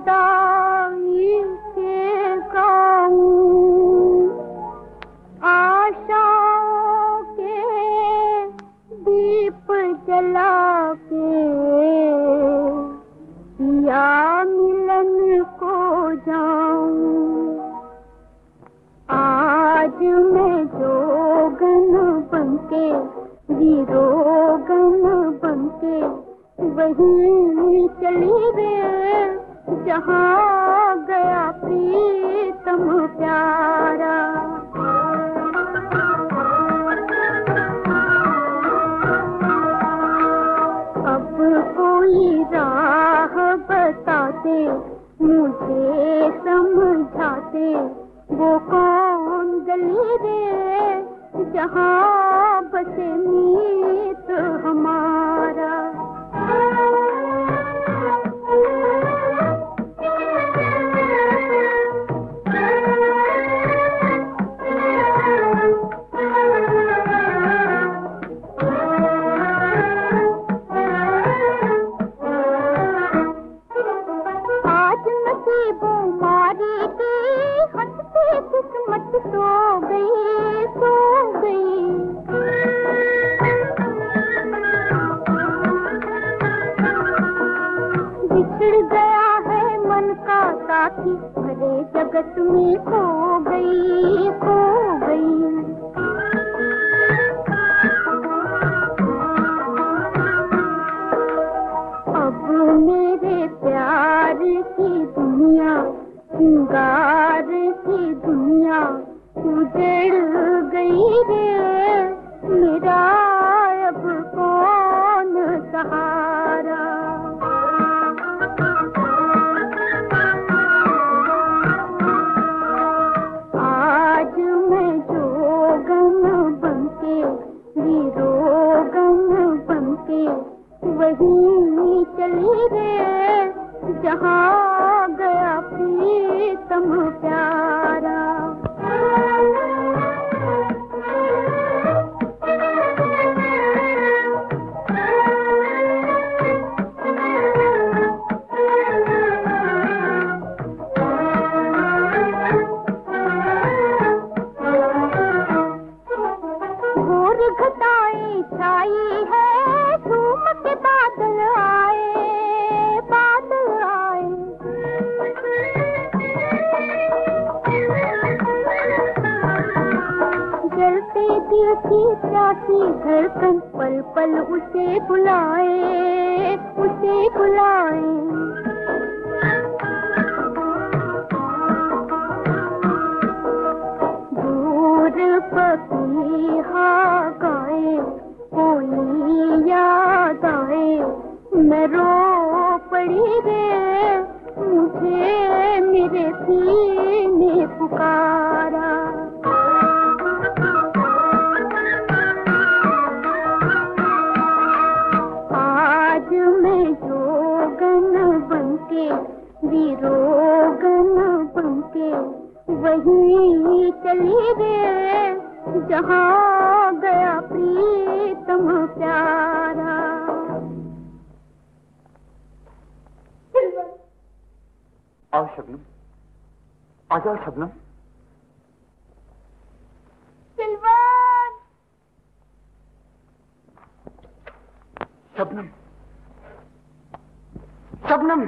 जुदाई से गाऊं, आशाओं के दीप जला के या मिलन को जाऊं। आज मैं जोगन बनके, वीरोगन बनके वहीं चली रे जहाँ गया प्रीतम प्यारा। अब कोई राह बताते, मुझे समझाते, वो कौन गली रे जहाँ बसे मीत हमारा। आज नसीबों मारी की हंसती किस्मत सो गई, सो गई। बिछड़ गया है मन का साथी, भरे जगत में खो गई, खो गई। अब मेरे प्यार की दुनिया, सिंगार की दुनिया उजड़ गई रे, मेरा अब कौन सहारा। आज मैं जोगन बनके, वीरोगन बनके वहीं चली रे जहाँ गया प्रीतम प्यारा। घोर घटाएं छाई है, धूम के बादल आए, बादल आए। जलते दिल की प्यासी धड़कन पल पल उसे बुलाए, उसे बुलाए। दूर पपीहा गाए, कोई याद आए, मैं रो पड़ी रे, मुझे मेरे सीने पुकारा। आज मैं जोगन बनके, वीरोगन बनके वहीं चली रे जहाँ गया प्रीतम प्यारा। आओ शबनम, आ जाओ शबनम। सिल्वन, शबनम, शबनम।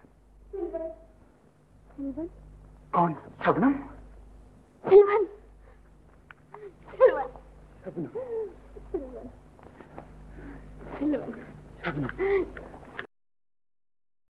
सिल्वन, कौन? शबनम? सिल्वन, सिल्वन, शबनम, सिल्वन, सिल्वन, शबनम।